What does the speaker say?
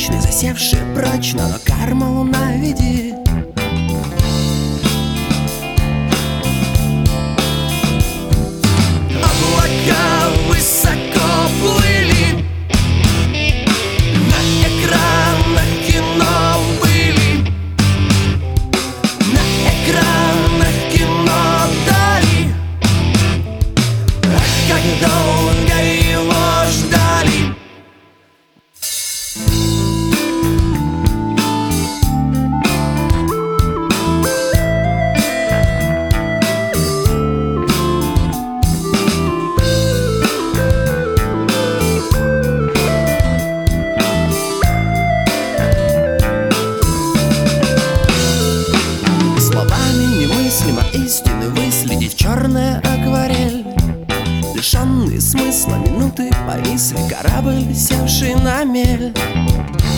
вечный, засевший прочно, но карма луна веди. Облака высоко плыли, на экранах кино были, на экранах кино дали. Ах, как долго его ждали. Немыслимо истины выследить черная акварель. Лишенные смысла минуты повисли, корабль, севший на мель.